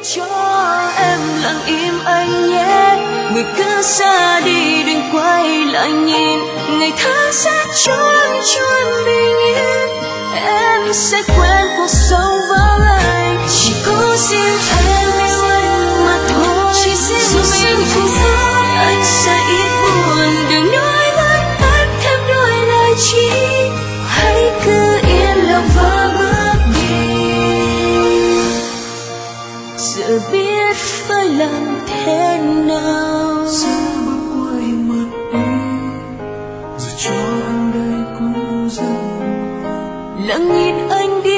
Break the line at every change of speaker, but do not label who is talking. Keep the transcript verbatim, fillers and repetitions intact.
cho em lặng im anh nhé. Người cứ xa đi đừng quay lại nhìn, ngày tháng sẽ trôi trôi bình yên. Em sẽ quen cuộc sống vắng anh, chỉ có riêng em yêu anh mà thôi. Chỉ riêng mình phút anh sẽ ít buồn, đừng nói với anh thêm đôi lời chi. Hãy cứ yên lòng và bước đi, giờ biết phải làm thế nào.
Sẽ bước quay mặt đi, giờ cho anh đây cũng rất
lặng nhìn anh đi